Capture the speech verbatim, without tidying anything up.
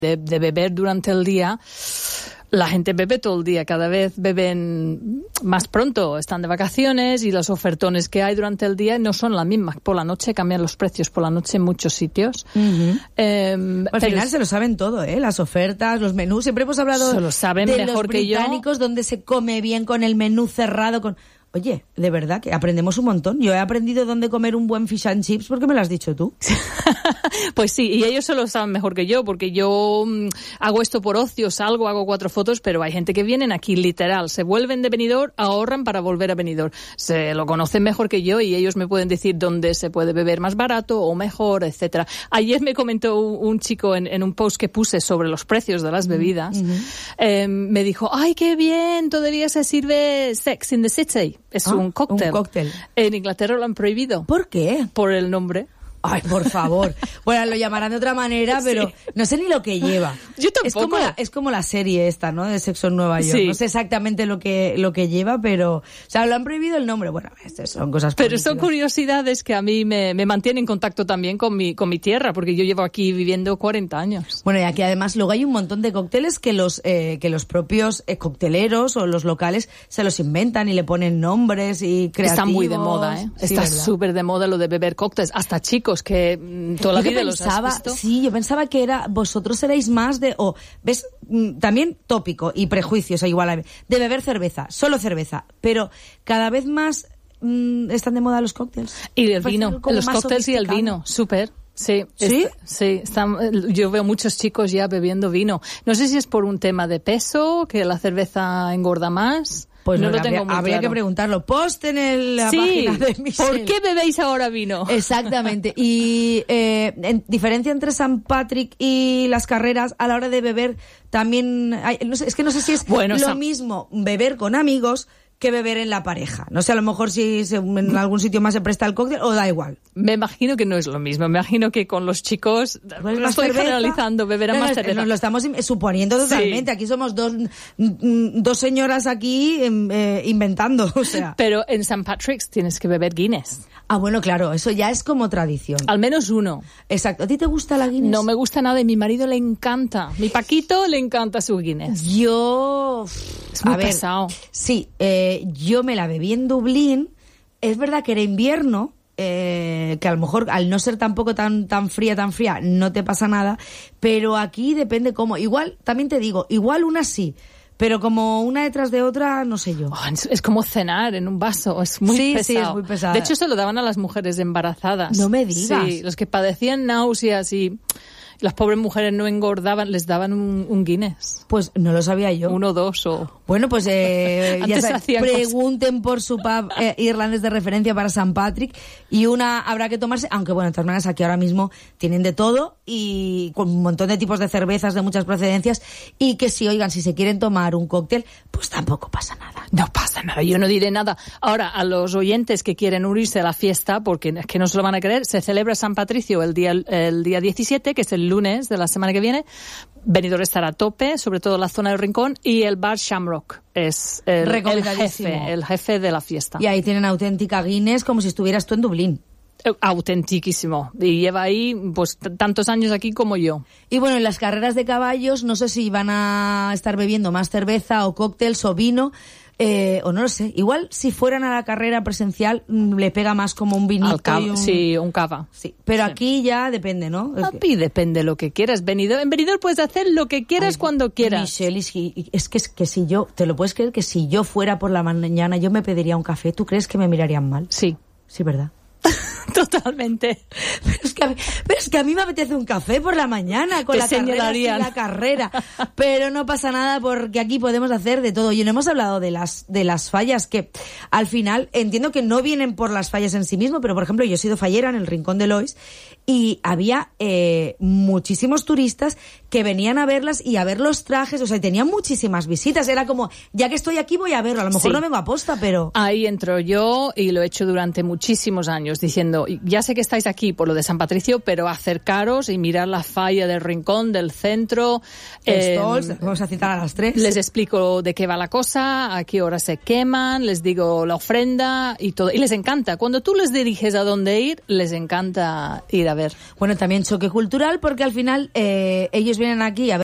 de, de beber durante el día. La gente bebe todo el día, cada vez beben más pronto, están de vacaciones y los ofertones que hay durante el día no son las mismas. Por la noche cambian los precios, por la noche en muchos sitios. Uh-huh. Eh, Al final es, se lo saben todo, ¿eh? Las ofertas, los menús. Siempre hemos hablado se lo saben de mejor los que yo. británicos donde se come bien con el menú cerrado, con... Oye, de verdad que aprendemos un montón. Yo he aprendido dónde comer un buen fish and chips porque me lo has dicho tú. Pues sí, y ellos se lo saben mejor que yo, porque yo mmm, hago esto por ocio, salgo, hago cuatro fotos, pero hay gente que vienen aquí literal, se vuelven de Benidorm, ahorran para volver a Benidorm. Se lo conocen mejor que yo y ellos me pueden decir dónde se puede beber más barato o mejor, etcétera. Ayer me comentó un, un chico en, en un post que puse sobre los precios de las bebidas, uh-huh. eh, me dijo, ¡ay, qué bien! Todavía se sirve Sex in the City. Es ah, un cóctel. Un cóctel. En Inglaterra lo han prohibido. ¿Por qué? Por el nombre. Ay, por favor. Bueno, lo llamarán de otra manera, pero sí. No sé ni lo que lleva. Yo tampoco. Es como la, es como la serie esta, ¿no? De Sexo en Nueva York. Sí. No sé exactamente lo que lo que lleva, pero... O sea, lo han prohibido el nombre. Bueno, estas son cosas Pero políticas. Son curiosidades que a mí me, me mantienen en contacto también con mi, con mi tierra, porque yo llevo aquí viviendo cuarenta años. Bueno, y aquí además luego hay un montón de cócteles que los eh, que los propios eh, cocteleros o los locales se los inventan y le ponen nombres y creativos. Está muy de moda, ¿eh? Sí, Está súper de moda lo de beber cócteles. Hasta chicos que... Toda la yo vida pensaba, los has visto. Sí, yo pensaba que era vosotros erais más de, o oh, ves, también tópico y prejuicios igual a, de beber cerveza, solo cerveza, pero cada vez más mmm, están de moda los cócteles. Y el vino, los cócteles y el vino, súper. Sí, ¿Sí? Es, sí, están, yo veo muchos chicos ya bebiendo vino. No sé si es por un tema de peso, que la cerveza engorda más. Pues no, no lo habría, tengo muy habría claro. que preguntarlo. Posten en la sí, página de Michelle. ¿Por qué bebéis ahora vino? Exactamente. Y eh, en diferencia entre San Patrick y las carreras, a la hora de beber también hay, no sé, es que no sé si es bueno, lo Sam... mismo beber con amigos que beber en la pareja. No sé, a lo mejor si se, en algún sitio más se presta el cóctel o da igual. Me imagino que no es lo mismo. Me imagino que con los chicos, pues lo estoy cerveza, generalizando, beberán no, más no, cerveza. Nos lo estamos suponiendo totalmente. Sí. Aquí somos dos, dos señoras aquí eh, inventando, o sea. Pero en Saint Patrick's tienes que beber Guinness. Ah, bueno, claro, eso ya es como tradición. Al menos uno. Exacto. ¿A ti te gusta la Guinness? No me gusta nada y mi marido le encanta. Mi Paquito le encanta su Guinness. Yo... Es muy a ver, pesado. Sí, eh, yo me la bebí en Dublín. Es verdad que era invierno, eh, que a lo mejor al no ser tampoco tan tan fría, tan fría, no te pasa nada. Pero aquí depende cómo. Igual, también te digo, igual una sí. Pero como una detrás de otra, no sé yo. Oh, es como cenar en un vaso, es muy sí, pesado. Sí, es muy pesado. De hecho, se lo daban a las mujeres embarazadas. No me digas. Sí, los que padecían náuseas y las pobres mujeres no engordaban, les daban un, un Guinness. Pues no lo sabía yo. Uno o dos o... Bueno, pues eh, ya sabes, pregunten cosas. por su pub eh, irlandés de referencia para San Patrick y una habrá que tomarse, aunque bueno, de todas maneras aquí ahora mismo tienen de todo y con un montón de tipos de cervezas de muchas procedencias y que si, oigan, si se quieren tomar un cóctel, pues tampoco pasa nada. No pasa nada, yo no diré nada. Ahora, a los oyentes que quieren unirse a la fiesta, porque es que no se lo van a creer, se celebra San Patricio el día, el día diecisiete, que es el lunes de la semana que viene. Benidorm estará a tope, sobre todo la zona del Rincón, y el bar Shamrock es el, el jefe, el jefe de la fiesta. Y ahí tienen auténtica Guinness como si estuvieras tú en Dublín. Autentiquísimo. Y lleva ahí pues t- tantos años aquí como yo. Y bueno, en las carreras de caballos, no sé si van a estar bebiendo más cerveza o cócteles o vino. Eh, o no lo sé, igual si fueran a la carrera presencial le pega más como un vinito cava, y un... sí, un cava. Sí, pero sí. Aquí ya depende, ¿no? Es que... depende lo que quieras. Benidorm, en Benidorm puedes hacer lo que quieras. Ay, cuando quieras. Michelle, es que, es que es que si yo, te lo puedes creer que si yo fuera por la mañana yo me pediría un café, ¿tú crees que me mirarían mal? Sí. Sí, ¿verdad? Totalmente. Pero es, que a mí, pero es que a mí me apetece un café por la mañana con la carrera, sin la carrera. Pero no pasa nada porque aquí podemos hacer de todo. Y no hemos hablado de las de las fallas que al final entiendo que no vienen por las fallas en sí mismo, pero por ejemplo yo he sido fallera en el Rincón de Lois y había eh, muchísimos turistas que venían a verlas y a ver los trajes, o sea, tenían muchísimas visitas. Era como, ya que estoy aquí voy a verlo. A lo mejor sí. no vengo a posta, pero... Ahí entro yo y lo he hecho durante muchísimos años diciendo diciendo, ya sé que estáis aquí por lo de San Patricio, pero acercaros y mirar la falla del Rincón, del centro. Eh, vamos a citar a las tres. Les explico de qué va la cosa, a qué hora se queman, les digo la ofrenda y todo. Y les encanta. Cuando tú les diriges a dónde ir, les encanta ir a ver. Bueno, también choque cultural, porque al final eh, ellos vienen aquí a ver